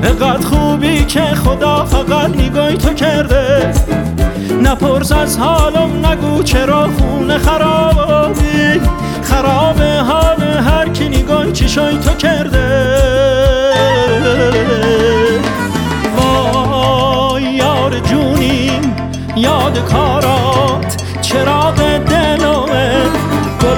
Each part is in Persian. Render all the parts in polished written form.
اقدر خوبی که خدا فقط نگاهی تو کرده. نپرس از حالم، نگو چرا خونه خرابی، خراب حال هر کی نگاهی چشای تو کرده. وای یار جونیم، یاد کارات چراغ دلمه، گل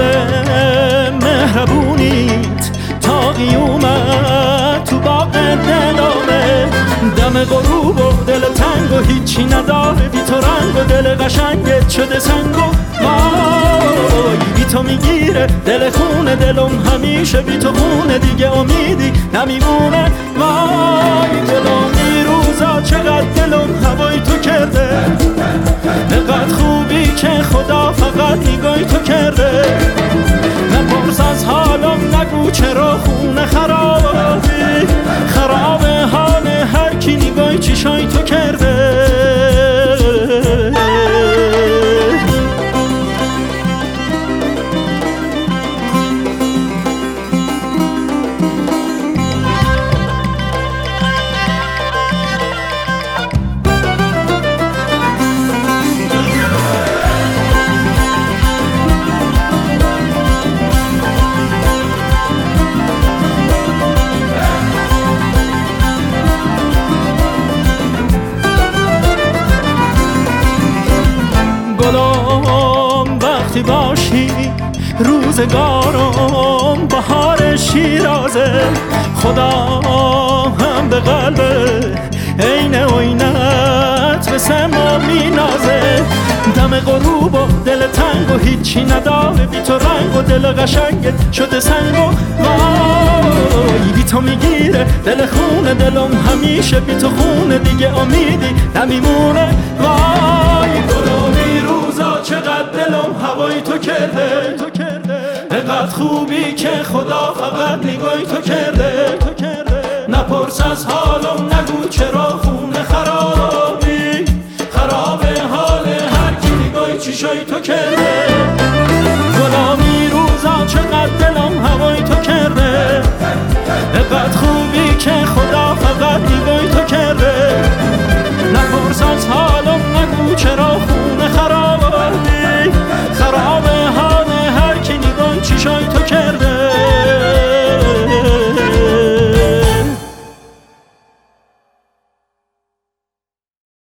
مهربونیت تا قیومت تو باغ دلمه. دم غروب و دل تنگ و هیچی نداره بی تو رنگ و دل قشنگت شده سنگ و وای بی تو میگیره دل خونه دلم همیشه بی تو خونه دیگه امیدی نمیمونه. وای دلم این روزا چقدر دلم هوای تو کرده. نقدر خوبی که خدا فقط نگاهی تو کرده. نپرس از حالم، نگو چرا خونه خرابی، خراب حال هر کی نگاهی چشای تو کرده. گلم وقتی باشی روزگارم بهار شیرازه، خدا هم به قلب عین عینت به سما مینازه. دم غروب و دل تنگ و هیچی نداره بی تو رنگ و دل قشنگت شده سنگ و وای بی تو میگیره دل خونه دلم همیشه بی تو خونه دیگه امیدی نمیمونه. وای گلومی روزا چقدر دلم هوای تو کرده. اقدر خوبی که خدا فقط نگاهی تو کرده. نپرس از حالم، نگو چرا خونه خرابی، خراب حال هر کی نگاهی چشای تو کرده. گلامی روزا چقدر دلم هوای تو کرده. اقدر خوبی که خدا فقط نگاهی تو کرده.